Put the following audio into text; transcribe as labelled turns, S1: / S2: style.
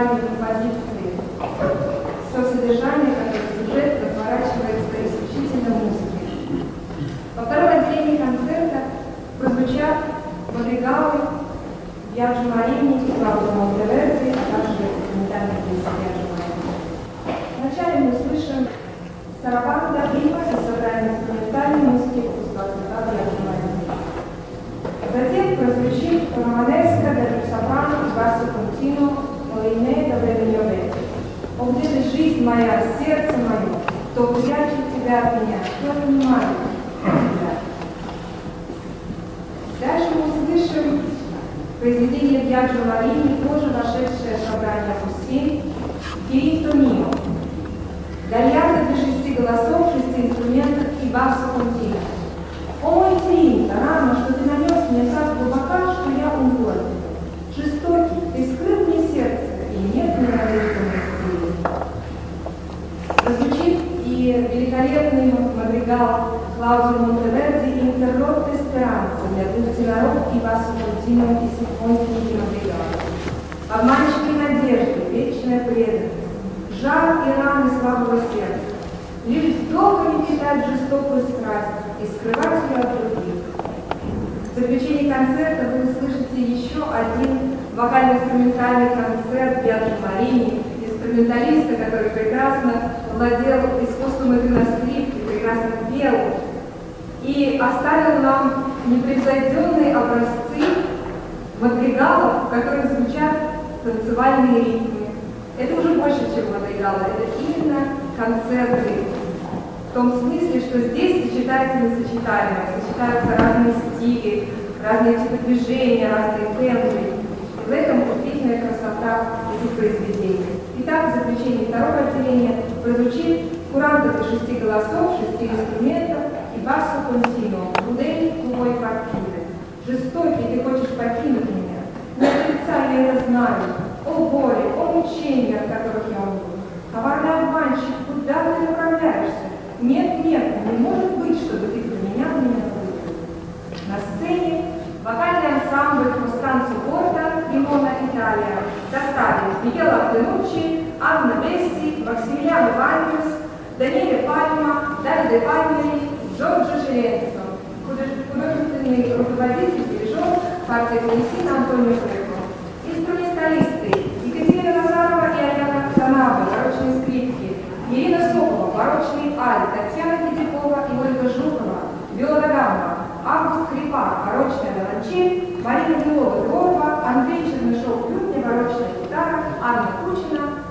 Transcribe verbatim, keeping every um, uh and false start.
S1: музыкальной композиции, все содержание, которое сюжет разворачивается исключительно музыки. Во втором отделении концерта прозвучат мадригалы Биаджо Марини и Клаудио Монтеверди, а также документальные песни Биаджо Марини. Вначале мы услышим «Сарабанда Вива» из собрания инструментальной музыки опуса Биаджо Марини. Затем прозвучит «Романеска для сопрано и басо контино Молине Добре Миове». О, где ты, жизнь моя, сердце мое, кто прячет тебя от меня, кто понимает тебя. Дальше мы услышим произведение Биаджо Марини, тоже вошедшее в собрание опус семь, «Diritto mio». Гальярда для шести голосов, шести инструментов и басо контино. О, мой Триинто, рана, что ты нанес мне так глубока, что я умру. Жестокий, ты скрыл мне сердце, и нет мне надежды на Прозвучит и великолепный мадригал Клаудио Монтеверди «Интерротте Speranza» для двух теноров и басо контино и симфоники мадригала. Обманчивые надежды, вечная преданность, жар и раны слабого сердца, лишь вдохами питать жестокую страсть и скрывать ее от других. В заключении концерта вы услышите еще один вокально-инструментальный концерт Биаджо Марини, инструменталиста, который прекрасно владел искусством игры на скрипке, прекрасно пел и оставил нам непревзойденные образцы мадригалов, в которых звучат танцевальные ритмы. Это уже больше, чем мадригалы, это именно концерты. В том смысле, что здесь сочетается несочетаемое, сочетаются разные стили, разные типы движения, разные тембры. И в этом удивительная красота этих произведений. Итак, в заключении второго отделения прозвучит куранта для шести голосов, шести инструментов и басо контино, «Крудели твой партиды». Жестокий, ты хочешь покинуть меня. Не отрицай, я это знаю. О горе, о мучения, от которых я умру. Коварный обманщик, куда ты направляешься? Нет, нет, не может быть, чтобы ты поменял меня на другую. На сцене вокальный ансамбль Костанцо Порта, Лимона, Италия, в составе Мигела Антонуччи, Анна Бесси, Максимилиано Ваньюс, Даниэле Пальма, Давиде Пальмери, Джорджо Желенцо, художественный руководитель, дирижер, партия Клесина Антонио Греко. Инструменталисты Екатерина Назарова и Аляна Канава, барочные скрипки, Ирина Сокова, барочный аль, Татьяна Кидякова и Ольга Жукова, виола-гамма, Август Крипак, барочная виолончель, Марина Белова, Дворба, Андрей Чернышов, флютня, барочная гитара, Анна Кучина,